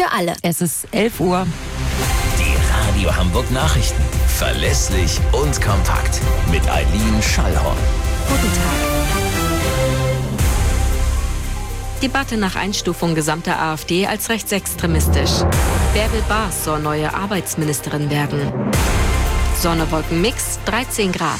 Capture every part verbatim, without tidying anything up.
für alle. Es ist elf Uhr. Die Radio Hamburg Nachrichten. Verlässlich und kompakt. Mit Eileen Schallhorn. Guten Tag. Debatte nach Einstufung gesamter AfD als rechtsextremistisch. Bärbel Baas soll neue Arbeitsministerin werden. Sonne-Wolken-Mix, dreizehn Grad.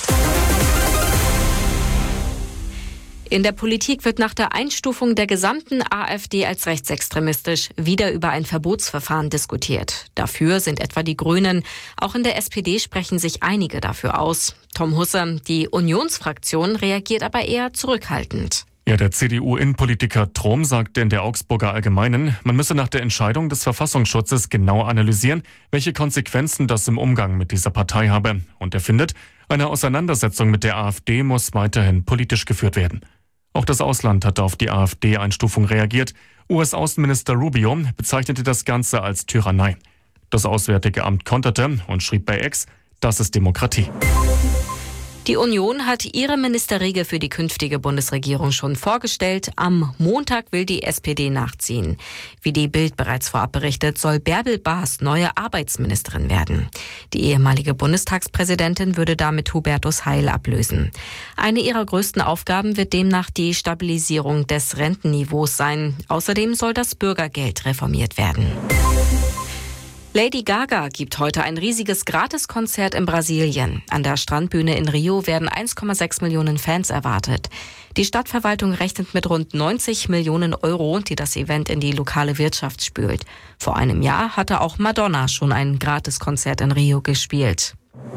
In der Politik wird nach der Einstufung der gesamten AfD als rechtsextremistisch wieder über ein Verbotsverfahren diskutiert. Dafür sind etwa die Grünen. Auch in der S P D sprechen sich einige dafür aus. Tom Husse, die Unionsfraktion, reagiert aber eher zurückhaltend. Ja, der C D U-Innenpolitiker Trom sagte in der Augsburger Allgemeinen, man müsse nach der Entscheidung des Verfassungsschutzes genau analysieren, welche Konsequenzen das im Umgang mit dieser Partei habe. Und er findet, eine Auseinandersetzung mit der AfD muss weiterhin politisch geführt werden. Auch das Ausland hatte auf die AfD-Einstufung reagiert. U S-Außenminister Rubio bezeichnete das Ganze als Tyrannei. Das Auswärtige Amt konterte und schrieb bei X, das ist Demokratie. Die Union hat ihre Ministerriege für die künftige Bundesregierung schon vorgestellt. Am Montag will die S P D nachziehen. Wie die Bild bereits vorab berichtet, soll Bärbel Baas neue Arbeitsministerin werden. Die ehemalige Bundestagspräsidentin würde damit Hubertus Heil ablösen. Eine ihrer größten Aufgaben wird demnach die Stabilisierung des Rentenniveaus sein. Außerdem soll das Bürgergeld reformiert werden. Lady Gaga gibt heute ein riesiges Gratiskonzert in Brasilien. An der Strandbühne in Rio werden eins Komma sechs Millionen Fans erwartet. Die Stadtverwaltung rechnet mit rund neunzig Millionen Euro, die das Event in die lokale Wirtschaft spült. Vor einem Jahr hatte auch Madonna schon ein Gratiskonzert in Rio gespielt.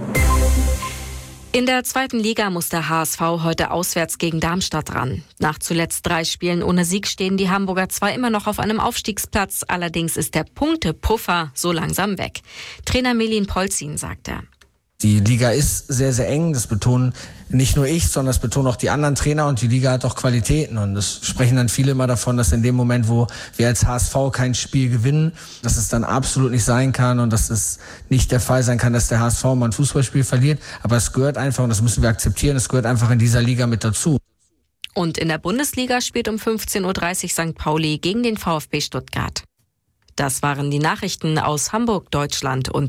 In der zweiten Liga muss der H S V heute auswärts gegen Darmstadt ran. Nach zuletzt drei Spielen ohne Sieg stehen die Hamburger zwar immer noch auf einem Aufstiegsplatz, allerdings ist der Punktepuffer so langsam weg. Trainer Melin Polzin sagt er. Die Liga ist sehr, sehr eng. Das betonen nicht nur ich, sondern das betonen auch die anderen Trainer. Und die Liga hat auch Qualitäten. Und das sprechen dann viele immer davon, dass in dem Moment, wo wir als H S V kein Spiel gewinnen, dass es dann absolut nicht sein kann und dass es nicht der Fall sein kann, dass der H S V mal ein Fußballspiel verliert. Aber es gehört einfach, und das müssen wir akzeptieren, es gehört einfach in dieser Liga mit dazu. Und in der Bundesliga spielt um fünfzehn Uhr dreißig Sankt Pauli gegen den VfB Stuttgart. Das waren die Nachrichten aus Hamburg, Deutschland und